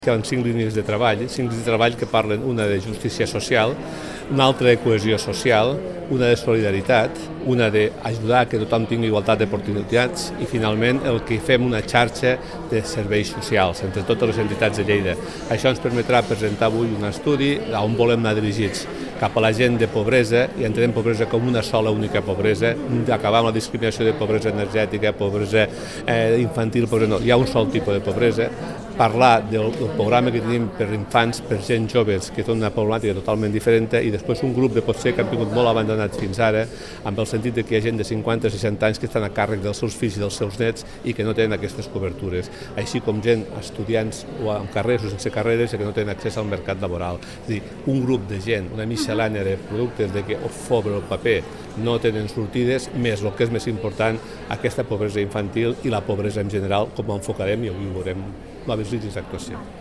Hi ha 5 línies de treball que parlen, una de justícia social, una altra de cohesió social, una de solidaritat, una d'ajudar que tothom tingui igualtat d'oportunitats i finalment el que fem una xarxa de serveis socials entre totes les entitats de Lleida. Això ens permetrà presentar avui un estudi on volem anar dirigits cap a la gent de pobresa i entenem pobresa com una sola única pobresa, d'acabar amb la discriminació de pobresa energètica, pobresa infantil, pobresa no, hi ha un sol tipus de pobresa, parlar del programa que tenim per infants, per gent joves, que té una problemàtica totalment diferent, i després un grup de potser que han vingut molt abandonats fins ara, amb el sentit que hi ha gent de 50 o 60 anys que estan a càrrec dels seus fills i dels seus nets i que no tenen aquestes cobertures, així com gent, estudiants o amb carreres o sense carreres que no tenen accés al mercat laboral. És a dir, un grup de gent, una miscel·lània de productes de que sobre el paper no tenen sortides, més el que és més important, aquesta pobresa infantil i la pobresa en general, com ho enfocarem i avui veurem noves línies d'actuació.